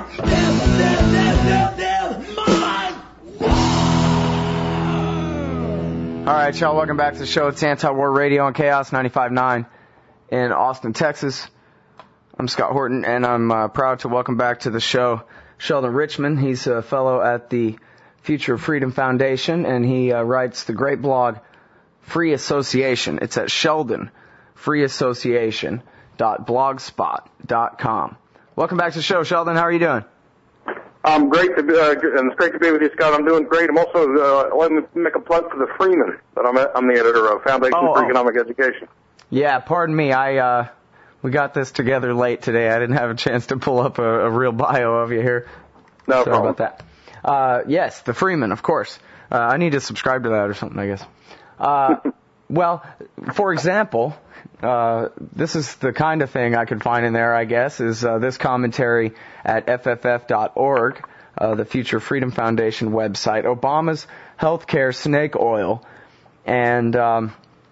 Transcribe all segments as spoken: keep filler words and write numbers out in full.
All right, y'all, welcome back to the show. It's Anti-War Radio on Chaos ninety-five point nine in Austin, Texas. I'm Scott Horton, and I'm uh, proud to welcome back to the show Sheldon Richman. He's a fellow at the Future of Freedom Foundation, and he uh, writes the great blog Free Association. It's at sheldon free association dot blogspot dot com. Welcome back to the show, Sheldon. How are you doing? I'm great to be, uh, and it's great to be with you, Scott. I'm doing great. I'm also, uh, let me make a plug for the Freeman, that I'm, I'm the editor of, Foundation oh, for oh. Economic Education. Yeah, pardon me. I, uh, we got this together late today. I didn't have a chance to pull up a, a real bio of you here. No Sorry problem. about that. Uh, yes, the Freeman, of course. Uh, I need to subscribe to that or something, I guess. Uh, well, for example, uh, this is the kind of thing I could find in there, I guess, is uh, this commentary at F F F dot org, uh, the Future Freedom Foundation website, Obama's healthcare snake oil. And, um,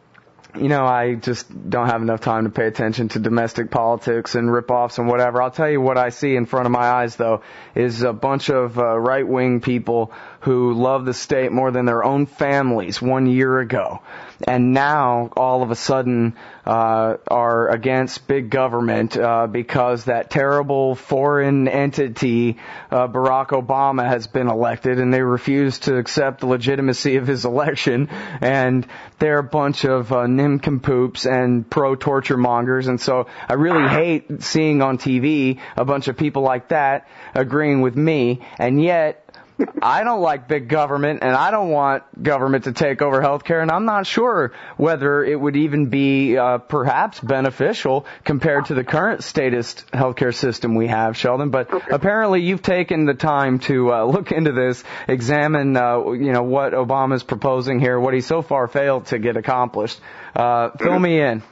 you know, I just don't have enough time to pay attention to domestic politics and rip-offs and whatever. I'll tell you what I see in front of my eyes, though, is a bunch of uh, right-wing people who love the state more than their own families one year ago. And now, all of a sudden, uh, are against big government uh, because that terrible foreign entity, uh, Barack Obama, has been elected, and they refuse to accept the legitimacy of his election. And they're a bunch of uh, nincompoops and pro-torture mongers. And so I really hate seeing on T V a bunch of people like that agreeing with me, and yet I don't like big government, and I don't want government to take over healthcare, and I'm not sure whether it would even be uh, perhaps beneficial compared to the current statist healthcare system we have, Sheldon. But okay. Apparently you've taken the time to uh, look into this, examine uh, you know, what Obama's proposing here, what he so far failed to get accomplished. Uh, fill me in.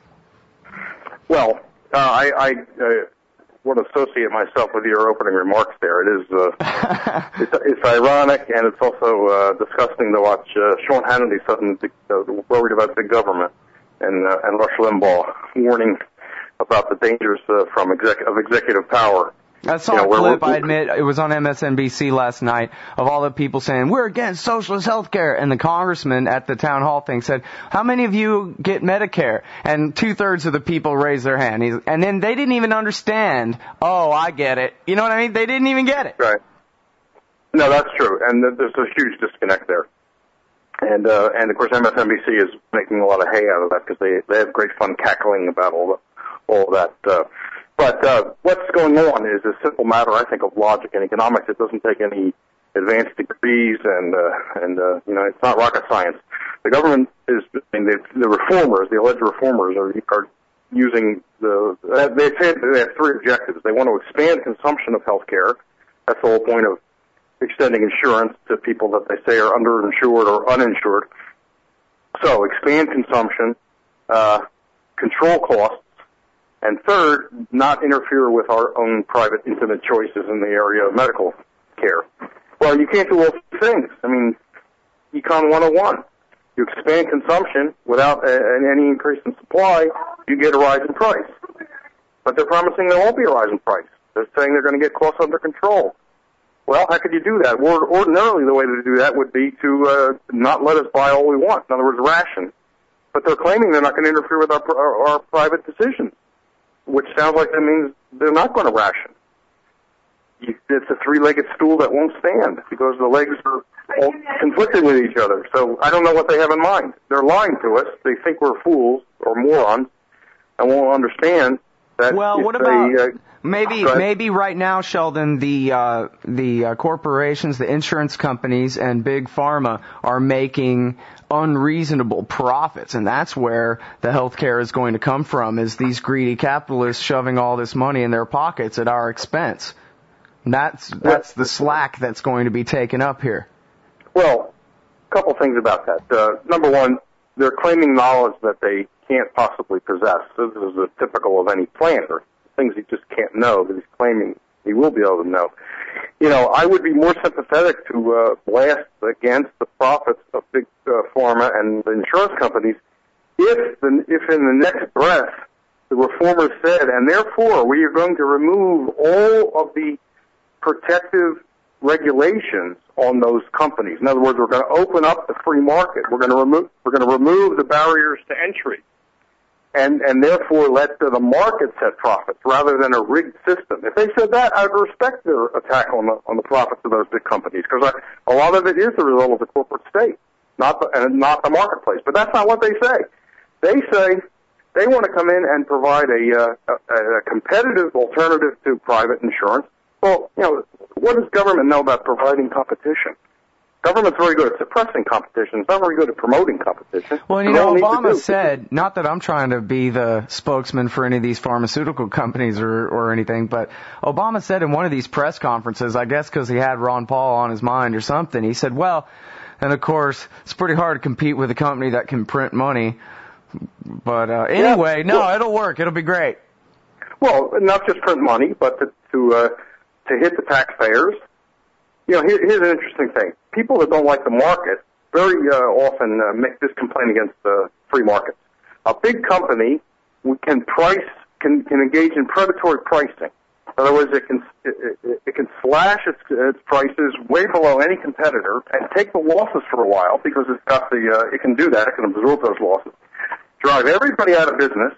Well, uh, I... I uh... would associate myself with your opening remarks there. It is, uh, it's, it's ironic, and it's also uh, disgusting to watch uh, Sean Hannity suddenly uh, worried about big government, and uh, and Rush Limbaugh warning about the dangers uh, from exec- of executive power. I saw you know, a clip, we're, we're, I admit, it was on M S N B C last night, of all the people saying, we're against socialist health care. And the congressman at the town hall thing said, how many of you get Medicare? And two-thirds of the people raised their hand. He's, and then they didn't even understand, oh, I get it. You know what I mean? They didn't even get it. Right. No, that's true. And there's a huge disconnect there. And, uh, and of course, M S N B C is making a lot of hay out of that because they, they have great fun cackling about all, the, all that, uh, But uh, what's going on is a simple matter, I think, of logic and economics. It doesn't take any advanced degrees, and uh, and uh, you know, it's not rocket science. The government is, I mean, the, the reformers, the alleged reformers, are, are using the. They say they have three objectives. They want to expand consumption of health care. That's the whole point of extending insurance to people that they say are underinsured or uninsured. So expand consumption, uh, control costs. And third, not interfere with our own private, intimate choices in the area of medical care. Well, you can't do all three things. I mean, Econ one oh one. You expand consumption without a, any increase in supply, you get a rise in price. But they're promising there won't be a rise in price. They're saying they're going to get costs under control. Well, how could you do that? Well, ordinarily, the way to do that would be to uh, not let us buy all we want. In other words, ration. But they're claiming they're not going to interfere with our, our, our private decisions, which sounds like that means they're not going to ration. It's a three-legged stool that won't stand because the legs are all conflicted with each other. So I don't know what they have in mind. They're lying to us. They think we're fools or morons and won't understand that. Well, what a, about uh, maybe maybe right now, Sheldon, the uh, the uh, corporations, the insurance companies, and big pharma are making unreasonable profits, and that's where the healthcare is going to come from, is these greedy capitalists shoving all this money in their pockets at our expense. That's that's the slack that's going to be taken up here. Well, a couple things about that. Uh, number one, they're claiming knowledge that they can't possibly possess. This is a typical of any planner. Things he just can't know that he's claiming he will be able to know. You know, I would be more sympathetic to uh, blast against the profits of big uh, pharma and the insurance companies if, the, if in the next breath the reformers said, and therefore we are going to remove all of the protective regulations on those companies. In other words, we're going to open up the free market. We're going to remove we're going to remove the barriers to entry, and and therefore let the, the market set profits rather than a rigged system. If they said that, I'd respect their attack on the on the profits of those big companies, because a lot of it is the result of the corporate state, not the, and not the marketplace. But that's not what they say. They say they want to come in and provide a, uh, a, a competitive alternative to private insurance. Well, you know, what does government know about providing competition? Government's very good at suppressing competition. It's not very good at promoting competition. Well, you know, Obama said, not that I'm trying to be the spokesman for any of these pharmaceutical companies or, or anything, but Obama said in one of these press conferences, I guess because he had Ron Paul on his mind or something, he said, well, and of course, it's pretty hard to compete with a company that can print money. But uh, anyway, yeah, no, well, it'll work. It'll be great. Well, not just print money, but to, to uh, to hit the taxpayers. You know, here, here's an interesting thing. People that don't like the market very uh, often uh, make this complaint against uh, free markets. A big company can price, can, can engage in predatory pricing. In other words, it can it, it can slash its, its prices way below any competitor and take the losses for a while because it's got the uh, it can do that. It can absorb those losses, drive everybody out of business,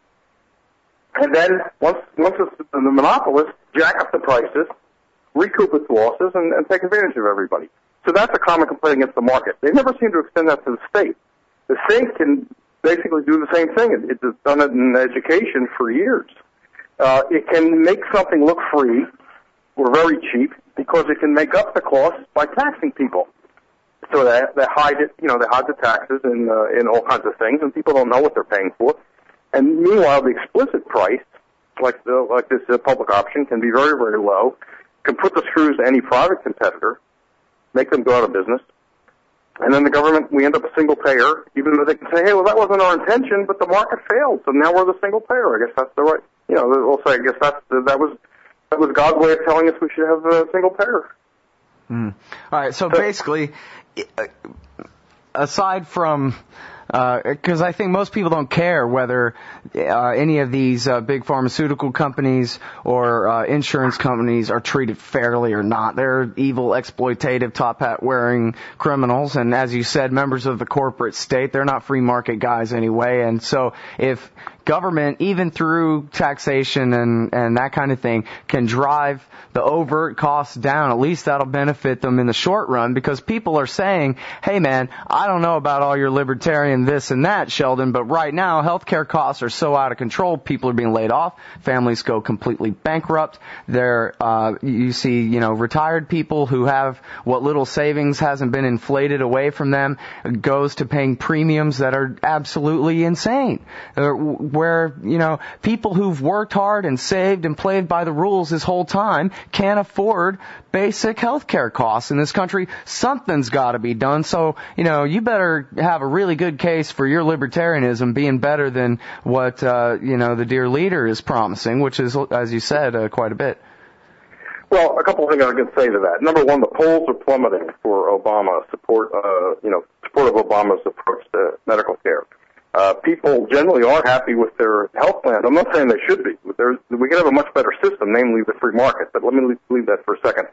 and then once once it's the monopolist, jack up the prices, recoup its losses, and, and take advantage of everybody. So that's a common complaint against the market. They never seem to extend that to the state. The state can basically do the same thing. It, it's done it in education for years. Uh, it can make something look free or very cheap because it can make up the cost by taxing people. So they, they hide it, you know, they hide the taxes in uh, in all kinds of things, and people don't know what they're paying for. And meanwhile, the explicit price, like the, like this uh, public option, can be very, very low. Can put the screws to any private competitor, make them go out of business, and then the government, we end up a single payer, even though they can say, hey, well, that wasn't our intention, but the market failed, so now we're the single payer. I guess that's the right, you know, we'll say, I guess that's the, that was that was God's way of telling us we should have a single payer. Mm. All right, so, so basically, aside from, because uh, I think most people don't care whether uh, any of these uh, big pharmaceutical companies or uh, insurance companies are treated fairly or not. They're evil, exploitative, top hat wearing criminals, and as you said, members of the corporate state. They're not free market guys anyway, and so if government, even through taxation and, and that kind of thing, can drive the overt costs down, at least that'll benefit them in the short run, because people are saying, hey man, I don't know about all your libertarian this and that, Sheldon, but right now healthcare costs are so out of control, people are being laid off, families go completely bankrupt. There, uh, you see, you know, retired people who have what little savings hasn't been inflated away from them goes to paying premiums that are absolutely insane. Uh, where, you know, people who've worked hard and saved and played by the rules this whole time can't afford basic health care costs in this country. Something's got to be done. So, you know, you better have a really good case for your libertarianism being better than what, uh, you know, the dear leader is promising, which is, as you said, uh, quite a bit. Well, a couple of things I can say to that. Number one, the polls are plummeting for Obama support, uh, you know, support of Obama's approach to medical care. Uh, people generally are happy with their health plans. I'm not saying they should be. There's, we could have a much better system, namely the free market, but let me leave, leave that for a second.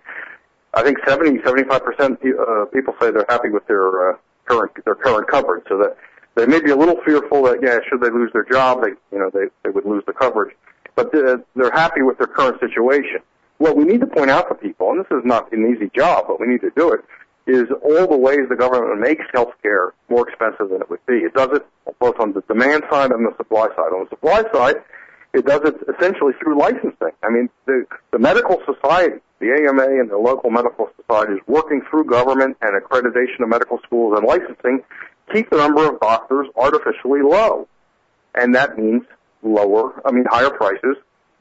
I think seventy, seventy-five percent uh, people say they're happy with their uh, current their current coverage, so that they may be a little fearful that, yeah, should they lose their job, they, you know, they, they would lose the coverage. But uh, they're happy with their current situation. What we need to point out to people, and this is not an easy job, but we need to do it, is all the ways the government makes health care more expensive than it would be. It does it both on the demand side and the supply side. On the supply side, it does it essentially through licensing. I mean, the, the medical society, the A M A and the local medical societies working through government and accreditation of medical schools and licensing keep the number of doctors artificially low. And that means lower, I mean, higher prices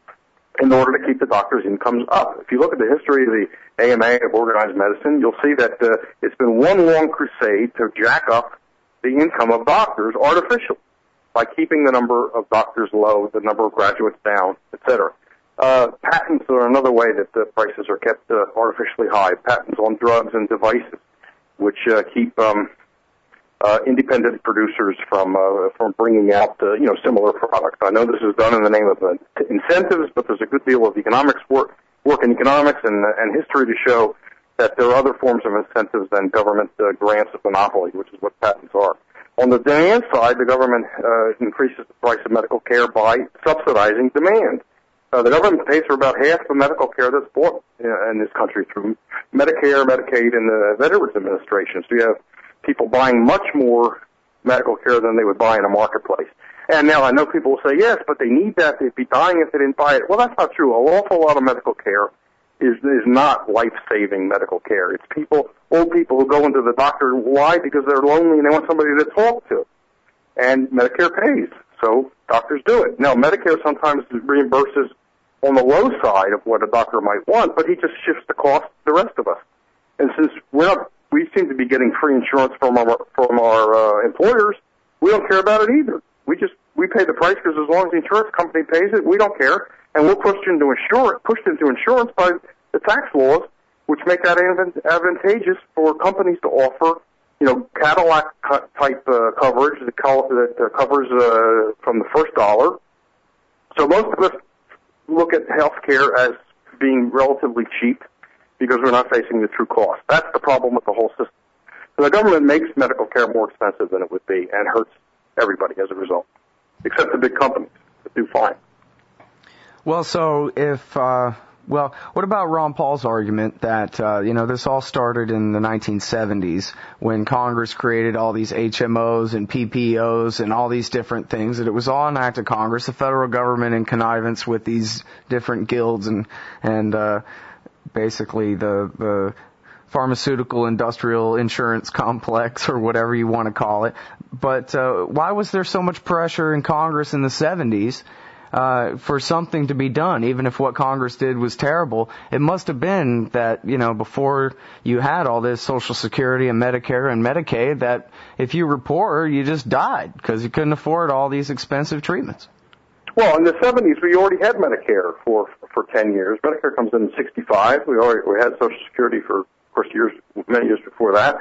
in order to keep the doctors' incomes up. If you look at the history of the A M A of organized medicine, you'll see that uh, it's been one long crusade to jack up the income of doctors artificially by keeping the number of doctors low, the number of graduates down, et cetera. Uh, patents are another way that the prices are kept uh, artificially high. Patents on drugs and devices, which uh, keep um, uh, independent producers from uh, from bringing out uh, you know similar products. I know this is done in the name of uh, incentives, but there's a good deal of economics work work in economics and, and history to show that there are other forms of incentives than government uh, grants of monopoly, which is what patents are. On the demand side, the government uh, increases the price of medical care by subsidizing demand. Uh, the government pays for about half the medical care that's bought uh, in this country through Medicare, Medicaid, and the Veterans Administration. So you have people buying much more medical care than they would buy in a marketplace. And now I know people will say, yes, but they need that. They'd be dying if they didn't buy it. Well, that's not true. An awful lot of medical care is is not life-saving medical care. It's people, old people who go into the doctor. Why? Because they're lonely and they want somebody to talk to. And Medicare pays, so doctors do it. Now, Medicare sometimes reimburses on the low side of what a doctor might want, but he just shifts the cost to the rest of us. And since we're not, we seem to be getting free insurance from our from our uh, employers, we don't care about it either. We just we pay the price because as long as the insurance company pays it, we don't care. And we're pushed into insurance, pushed into insurance by the tax laws, which make that advantageous for companies to offer, you know, Cadillac type uh, coverage that, co- that uh, covers uh, from the first dollar. So most of us look at health care as being relatively cheap because we're not facing the true cost. That's the problem with the whole system. So the government makes medical care more expensive than it would be and hurts everybody as a result, except the big companies that do fine. Well, so if, uh, well, what about Ron Paul's argument that, uh, you know, this all started in the nineteen seventies when Congress created all these H M Os and P P Os and all these different things, that it was all an act of Congress, the federal government in connivance with these different guilds and, and, uh, basically the, the pharmaceutical industrial insurance complex or whatever you want to call it. But, uh, why was there so much pressure in Congress in the seventies? Uh, for something to be done, even if what Congress did was terrible? It must have been that, you know, before you had all this Social Security and Medicare and Medicaid, that if you were poor, you just died because you couldn't afford all these expensive treatments. Well, in the seventies, we already had Medicare for for ten years. Medicare comes in sixty-five. We already we had Social Security for, of course, years many years before that.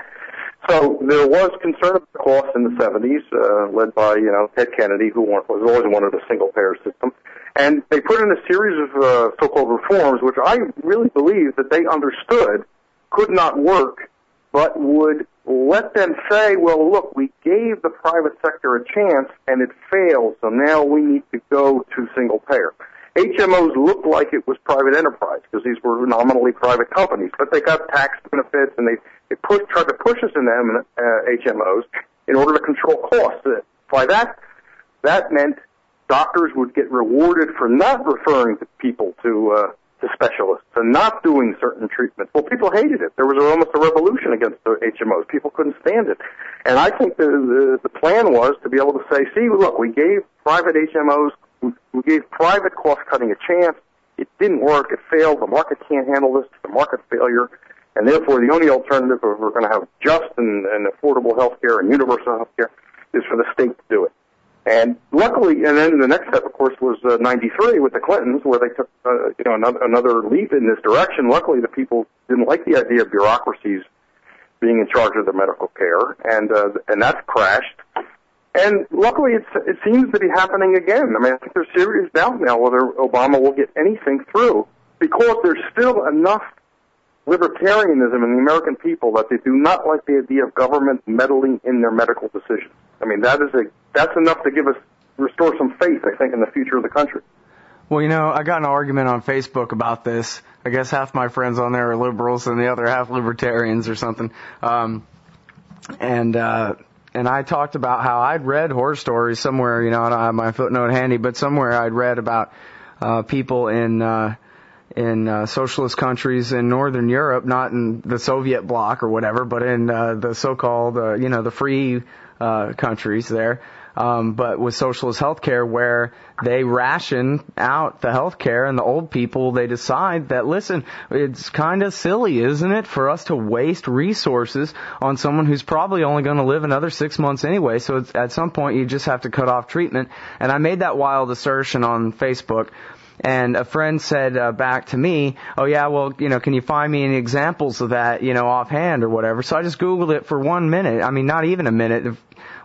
So there was concern of the cost in the seventies, uh, led by, you know, Ted Kennedy, who was always wanted a single-payer system. And they put in a series of uh, so-called reforms, which I really believe that they understood could not work, but would let them say, well, look, we gave the private sector a chance, and it failed, so now we need to go to single-payer. H M Os looked like it was private enterprise because these were nominally private companies, but they got tax benefits and they, they pushed, tried to push us into them, uh, H M Os in order to control costs. Uh, by that, that meant doctors would get rewarded for not referring to people to uh, to specialists and not doing certain treatments. Well, people hated it. There was almost a revolution against the H M Os. People couldn't stand it. And I think the, the, the plan was to be able to say, see, look, we gave private H M Os, we gave private cost-cutting a chance. It didn't work. It failed. The market can't handle this. It's a market failure. And therefore, the only alternative if we're going to have just and, and affordable health care and universal health care is for the state to do it. And luckily, and then the next step, of course, was uh, ninety-three with the Clintons, where they took uh, you know another, another leap in this direction. Luckily, the people didn't like the idea of bureaucracies being in charge of their medical care, and uh, and that's crashed. And luckily, it's, it seems to be happening again. I mean, I think there's serious doubt now whether Obama will get anything through because there's still enough libertarianism in the American people that they do not like the idea of government meddling in their medical decisions. I mean, that is a that's enough to give us restore some faith, I think, in the future of the country. Well, you know, I got in an argument on Facebook about this. I guess half my friends on there are liberals and the other half libertarians or something. Um, and uh And I talked about how I'd read horror stories somewhere, you know, I don't have my footnote handy, but somewhere I'd read about uh people in uh in uh, socialist countries in Northern Europe, not in the Soviet bloc or whatever, but in uh, the so-called, uh, you know, the free uh countries there, um, but with socialist healthcare where they ration out the healthcare and the old people, they decide that, listen, it's kind of silly, isn't it, for us to waste resources on someone who's probably only going to live another six months anyway, so it's, at some point you just have to cut off treatment. And I made that wild assertion on Facebook. And a friend said uh, back to me, oh yeah, well, you know, can you find me any examples of that, you know, offhand or whatever? So I just Googled it for one minute. I mean, not even a minute.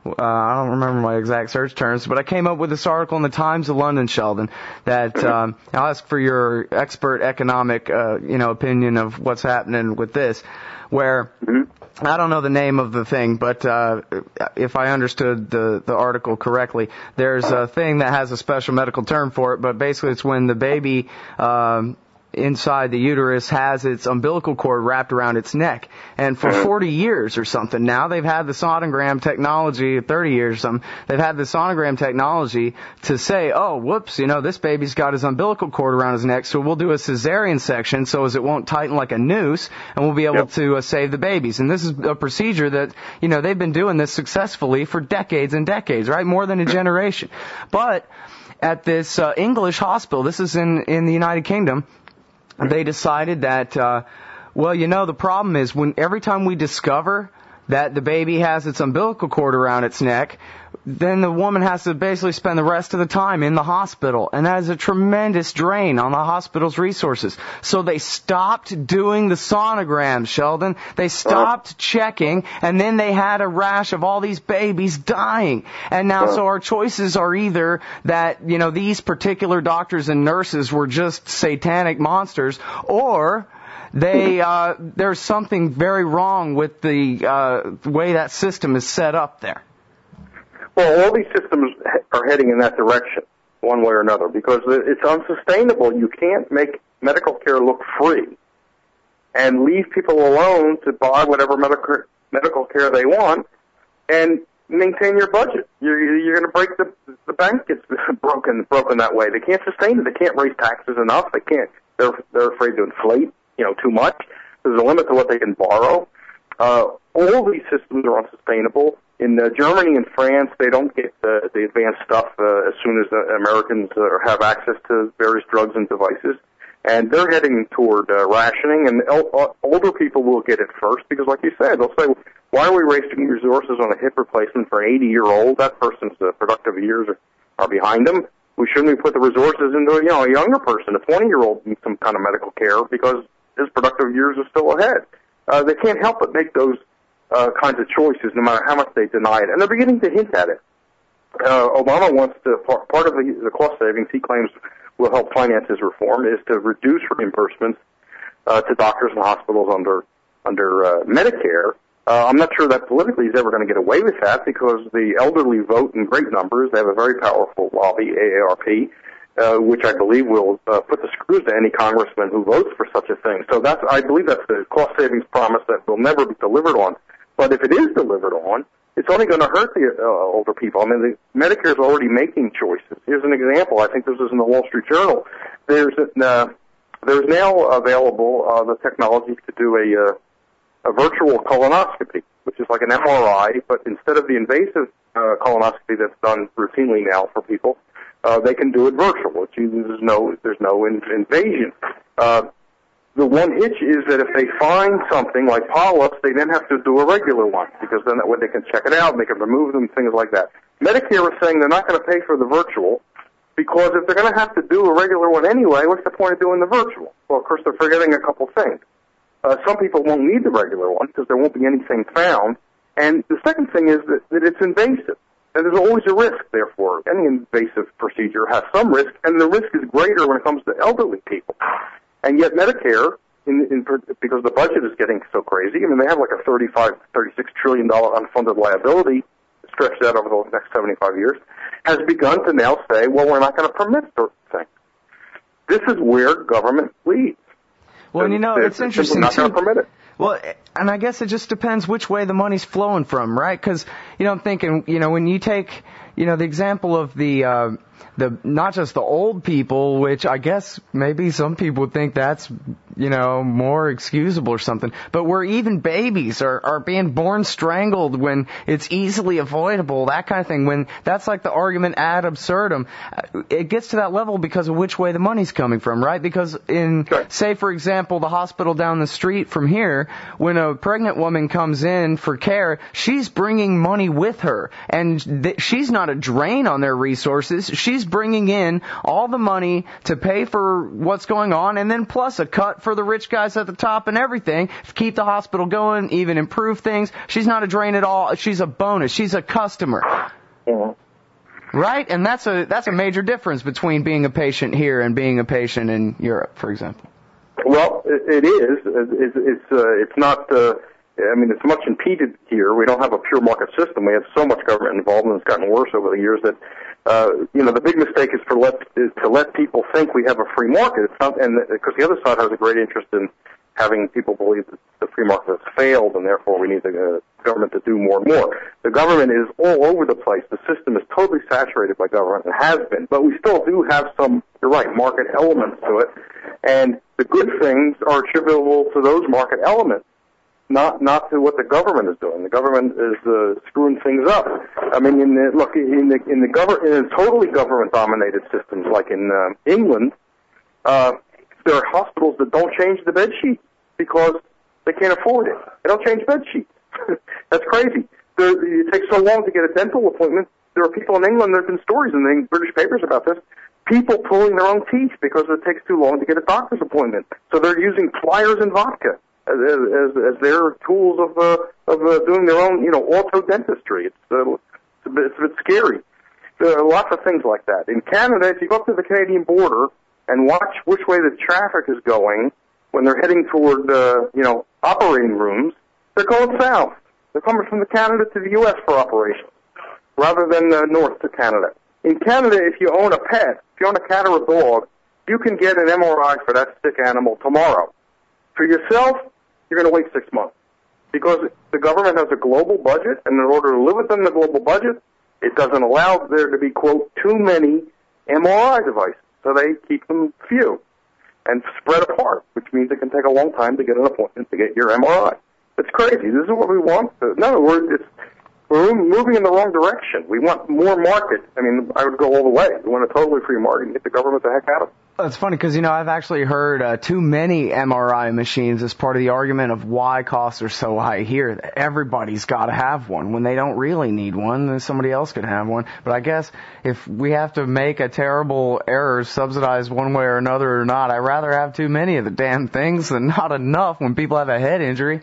uh, I don't remember my exact search terms, but I came up with this article in the Times of London, Sheldon, that um, I'll ask for your expert economic, uh, you know, opinion of what's happening with this, where I don't know the name of the thing, but uh, if I understood the, the article correctly, there's a thing that has a special medical term for it, but basically it's when the baby um, inside the uterus has its umbilical cord wrapped around its neck. And for forty years or something now, they've had the sonogram technology, thirty years or something, they've had the sonogram technology to say, oh, whoops, you know, this baby's got his umbilical cord around his neck, so we'll do a cesarean section so as it won't tighten like a noose, and we'll be able yep. to uh, save the babies. And this is a procedure that, you know, they've been doing this successfully for decades and decades, right? More than a generation. But at this uh, English hospital, this is in, in the United Kingdom, they decided that, uh, well, you know, the problem is when every time we discover that the baby has its umbilical cord around its neck, then the woman has to basically spend the rest of the time in the hospital. And that is a tremendous drain on the hospital's resources. So they stopped doing the sonograms, Sheldon. They stopped checking, and then they had a rash of all these babies dying. And now, so our choices are either that, you know, these particular doctors and nurses were just satanic monsters, or they, uh, there's something very wrong with the, uh, way that system is set up there. Well, all these systems are heading in that direction, one way or another, because it's unsustainable. You can't make medical care look free and leave people alone to buy whatever medical medical care they want and maintain your budget. You're, you're going to break the the bank gets broken broken that way. They can't sustain it. They can't raise taxes enough. They can't. They're they're afraid to inflate, you know, too much. There's a limit to what they can borrow. Uh, all these systems are unsustainable. In uh, Germany and France, they don't get uh, the advanced stuff uh, as soon as uh, Americans uh, have access to various drugs and devices. And they're heading toward uh, rationing, and el- older people will get it first because, like you said, they'll say, why are we wasting resources on a hip replacement for an eighty-year-old? That person's uh, productive years are, are behind them. We shouldn't we put the resources into, you know, a younger person, a twenty-year-old needs some kind of medical care because his productive years are still ahead. Uh, they can't help but make those Uh, kinds of choices, no matter how much they deny it. And they're beginning to hint at it. Uh, Obama wants to, part, part of the, the cost savings he claims will help finance his reform is to reduce reimbursements uh, to doctors and hospitals under under uh, Medicare. Uh, I'm not sure that politically he's ever going to get away with that because the elderly vote in great numbers. They have a very powerful lobby, A A R P, uh, which I believe will uh, put the screws to any congressman who votes for such a thing. So that's, I believe that's the cost savings promise that will never be delivered on. But if it is delivered on, it's only going to hurt the uh, older people. I mean, the, Medicare is already making choices. Here's an example. I think this is in the Wall Street Journal. There's uh, there's now available uh, the technology to do a uh, a virtual colonoscopy, which is like an M R I, but instead of the invasive uh, colonoscopy that's done routinely now for people, uh, they can do it virtual, which there's no there's no in, invasion. Uh, The one hitch is that if they find something like polyps, they then have to do a regular one because then that way they can check it out, they can remove them, things like that. Medicare is saying they're not going to pay for the virtual because if they're going to have to do a regular one anyway, what's the point of doing the virtual? Well, of course, they're forgetting a couple things. Uh, some people won't need the regular one because there won't be anything found. And the second thing is that, that it's invasive. And there's always a risk, therefore. Any invasive procedure has some risk, and the risk is greater when it comes to elderly people. And yet Medicare, in, in, because the budget is getting so crazy, I mean, they have like a thirty-five, thirty-six trillion dollars unfunded liability stretched out over the next seventy-five years, has begun to now say, well, we're not going to permit certain things. This is where government leads. Well, and, you know, it's interesting, not too. Going to permit it. Well, and I guess it just depends which way the money's flowing from, right? Because, you know, I'm thinking, you know, when you take, you know, the example of the, uh, the, not just the old people, which I guess maybe some people would think that's, you know, more excusable or something, but where even babies are, are being born strangled when it's easily avoidable, that kind of thing, when that's like the argument ad absurdum, it gets to that level because of which way the money's coming from, right? Because in, sure. say, for example, the hospital down the street from here, here, when a pregnant woman comes in for care, she's bringing money with her. And th- she's not a drain on their resources. She's bringing in all the money to pay for what's going on, and then plus a cut for the rich guys at the top and everything, to keep the hospital going, even improve things. She's not a drain at all. She's a bonus. She's a customer. Yeah. Right? And that's a that's a major difference between being a patient here and being a patient in Europe, for example. Well, it, it is. It's it's, uh, it's not. Uh, I mean, it's much impeded here. We don't have a pure market system. We have so much government involvement. It's gotten worse over the years. That uh, you know, the big mistake is for let is to let people think we have a free market. It's not, and because the other side has a great interest in having people believe that the free market has failed, and therefore we need the uh, government to do more and more. The government is all over the place. The system is totally saturated by government, and has been. But we still do have some, you're right, market elements to it. And the good things are attributable to those market elements, not not to what the government is doing. The government is uh, screwing things up. I mean, in the, look, in the in the government, in totally government-dominated systems like in uh, England, uh, there are hospitals that don't change the bed sheets because they can't afford it. They don't change bed sheets. That's crazy. There, it takes so long to get a dental appointment. There are people in England, there have been stories in the British papers about this, people pulling their own teeth because it takes too long to get a doctor's appointment. So they're using pliers and vodka as, as, as their tools of, uh, of uh, doing their own, you know, auto-dentistry. It's, uh, it's, a bit, it's a bit scary. There are lots of things like that. In Canada, if you go up to the Canadian border and watch which way the traffic is going when they're heading toward, uh, you know, operating rooms, they're going south. They're coming from the Canada to the U S for operations, rather than uh, north to Canada. In Canada, if you own a pet, if you own a cat or a dog, you can get an M R I for that sick animal tomorrow. For yourself, you're going to wait six months. Because the government has a global budget, and in order to live within the global budget, it doesn't allow there to be, quote, too many M R I devices. So they keep them few and spread apart, which means it can take a long time to get an appointment to get your M R I. It's crazy. This is what we want. No, we're, it's, we're moving in the wrong direction. We want more market. I mean, I would go all the way. We want a totally free market and get the government the heck out of it. That's funny because, you know, I've actually heard uh, too many M R I machines as part of the argument of why costs are so high here. That everybody's got to have one. When they don't really need one, then somebody else could have one. But I guess if we have to make a terrible error subsidized one way or another or not, I'd rather have too many of the damn things than not enough when people have a head injury.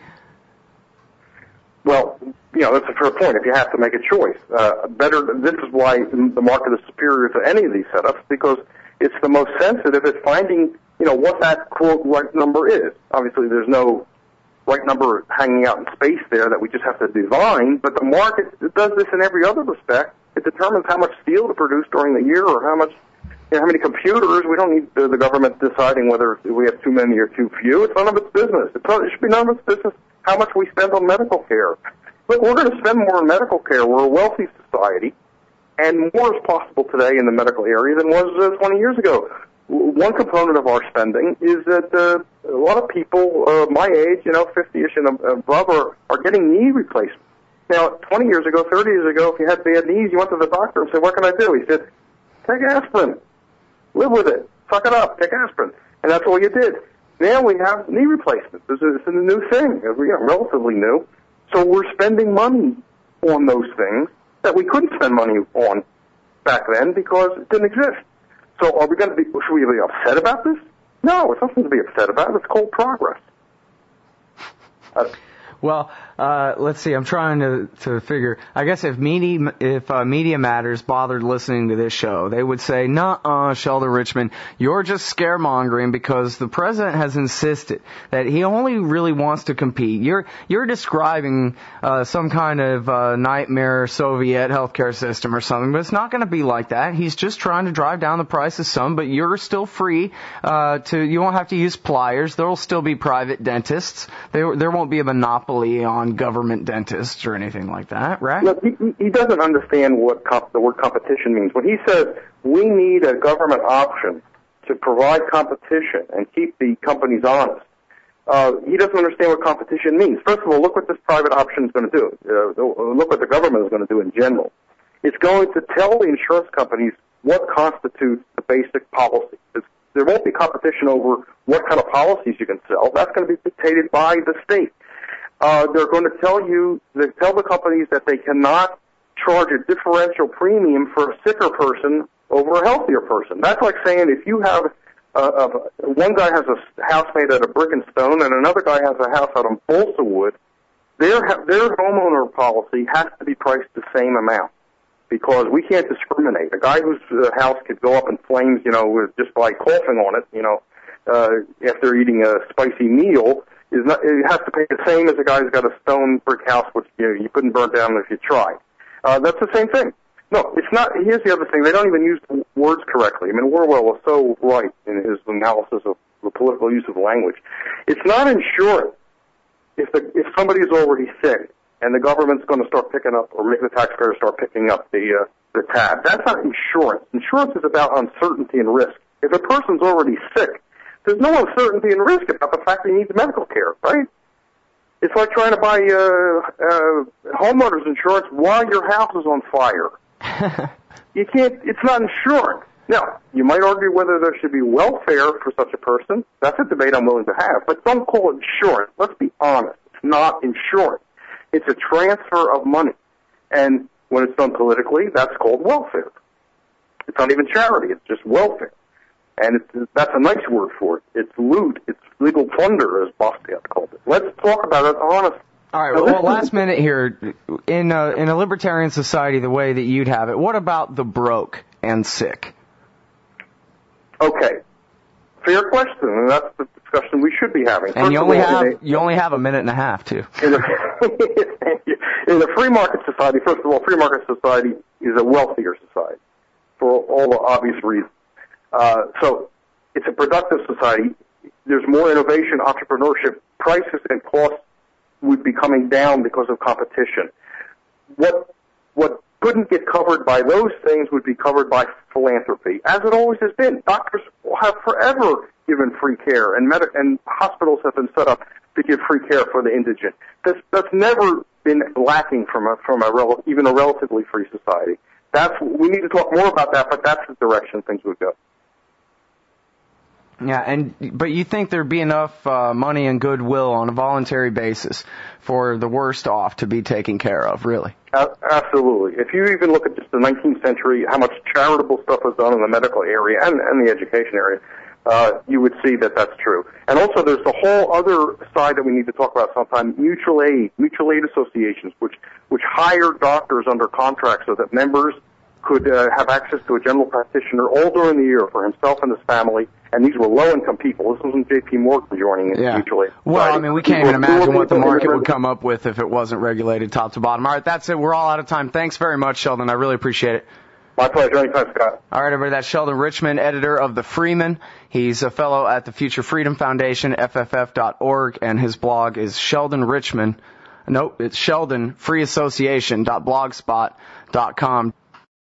Well, you know, that's a fair point. If you have to make a choice, uh, better. This is why the market is superior to any of these setups, because it's the most sensitive at finding, you know, what that quote right number is. Obviously, there's no right number hanging out in space there that we just have to divine. But the market does this in every other respect. It determines how much steel to produce during the year, or how much, you know, how many computers. We don't need the, the government deciding whether we have too many or too few. It's none of its business. It's not, it should be none of its business how much we spend on medical care. But we're going to spend more on medical care. We're a wealthy society, and more is possible today in the medical area than was uh, twenty years ago. One component of our spending is that uh, a lot of people uh, my age, you know, fifty-ish and above, are, are getting knee replacements. Now, twenty years ago, thirty years ago, if you had bad knees, you went to the doctor and said, what can I do? He said, take aspirin. Live with it. Suck it up. Take aspirin. And that's all you did. Now we have knee replacements. This is a new thing, you know, relatively new. So we're spending money on those things that we couldn't spend money on back then because it didn't exist. So are we going to be, should we be upset about this? No, it's nothing to be upset about. It's called progress. Uh, Well, uh, let's see. I'm trying to, to figure. I guess if media, if uh, Media Matters bothered listening to this show, they would say, "Nuh-uh, Sheldon Richman, you're just scaremongering because the president has insisted that he only really wants to compete. You're you're describing uh, some kind of uh, nightmare Soviet healthcare system or something, but it's not going to be like that. He's just trying to drive down the price of some, but you're still free uh, to. You won't have to use pliers. There will still be private dentists. There there won't be a monopoly on government dentists or anything like that, right?" Look, he, he doesn't understand what comp- the word competition means. When he says we need a government option to provide competition and keep the companies honest, uh, he doesn't understand what competition means. First of all, look what this private option is going to do. Uh, look what the government is going to do in general. It's going to tell the insurance companies what constitutes the basic policy. It's there won't be competition over what kind of policies you can sell. That's going to be dictated by the state. Uh, they're going to tell you, they tell the companies that they cannot charge a differential premium for a sicker person over a healthier person. That's like saying if you have uh, uh, one guy has a house made out of brick and stone and another guy has a house out of balsa wood, their their homeowner policy has to be priced the same amount because we can't discriminate. A guy whose uh, house could go up in flames, you know, with, just by coughing on it, you know, uh, after eating a spicy meal, is not, it has to pay the same as a guy who's got a stone brick house, which you know you couldn't burn down if you tried. Uh, that's the same thing. No, it's not. Here's the other thing. They don't even use the words correctly. I mean, Orwell was so right in his analysis of the political use of language. It's not insurance. If the if somebody's already sick and the government's going to start picking up, or make the taxpayers start picking up the uh, the tab, that's not insurance. Insurance is about uncertainty and risk. If a person's already sick, there's no uncertainty and risk about the fact that he needs medical care, right? It's like trying to buy uh, uh, homeowners insurance while your house is on fire. You can't. It's not insurance. Now, you might argue whether there should be welfare for such a person. That's a debate I'm willing to have. But don't call it insurance. Let's be honest. It's not insurance. It's a transfer of money. And when it's done politically, that's called welfare. It's not even charity. It's just welfare. And it's, that's a nice word for it. It's loot. It's legal plunder, as Bastiat called it. Let's talk about it honestly. All right, well, last minute here. In a, in a libertarian society, the way that you'd have it, what about the broke and sick? Okay. Fair question, and that's the discussion we should be having. And you only have you only have a minute and a half, too. In a, in a free market society, first of all, free market society is a wealthier society for all the obvious reasons. Uh, so it's a productive society. There's more innovation, entrepreneurship. Prices and costs would be coming down because of competition. What what couldn't get covered by those things would be covered by philanthropy, as it always has been. Doctors have forever given free care, and med- and hospitals have been set up to give free care for the indigent. That's, that's never been lacking from a from a rel- even a relatively free society. That's we need to talk more about that, but that's the direction things would go. Yeah, and but you think there'd be enough uh, money and goodwill on a voluntary basis for the worst off to be taken care of, really? Uh, absolutely. If you even look at just the nineteenth century, how much charitable stuff was done in the medical area and, and the education area, uh, you would see that that's true. And also there's the whole other side that we need to talk about sometime, mutual aid, mutual aid associations, which, which hire doctors under contract so that members could uh, have access to a general practitioner all during the year for himself and his family. And these were low-income people. This wasn't J P Morgan joining yeah. mutual aid. Well, I mean, we can't even imagine what the market would come up with if it wasn't regulated top to bottom. All right, that's it. We're all out of time. Thanks very much, Sheldon. I really appreciate it. My pleasure. Anytime, Scott. All right, everybody. That's Sheldon Richman, editor of The Freeman. He's a fellow at the Future Freedom Foundation, F F F dot org, and his blog is Sheldon Richman. Nope, it's Sheldon Free Association dot blogspot dot com.